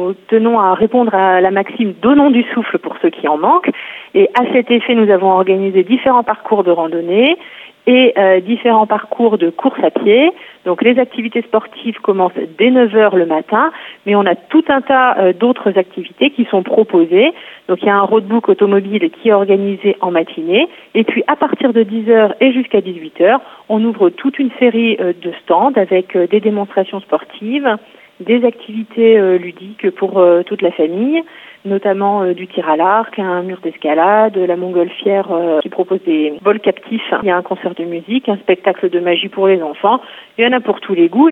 nous tenons à répondre à la maxime « donnons du souffle pour ceux qui en manquent ». Et à cet effet, nous avons organisé différents parcours de randonnée et différents parcours de course à pied. Donc les activités sportives commencent dès 9h le matin, mais on a tout un tas d'autres activités qui sont proposées. Donc il y a un roadbook automobile qui est organisé en matinée. Et puis à partir de 10h et jusqu'à 18h, on ouvre toute une série de stands avec des démonstrations sportives, des activités ludiques pour toute la famille, notamment du tir à l'arc, un mur d'escalade, la montgolfière qui propose des vols captifs. Il y a un concert de musique, un spectacle de magie pour les enfants. Il y en a pour tous les goûts.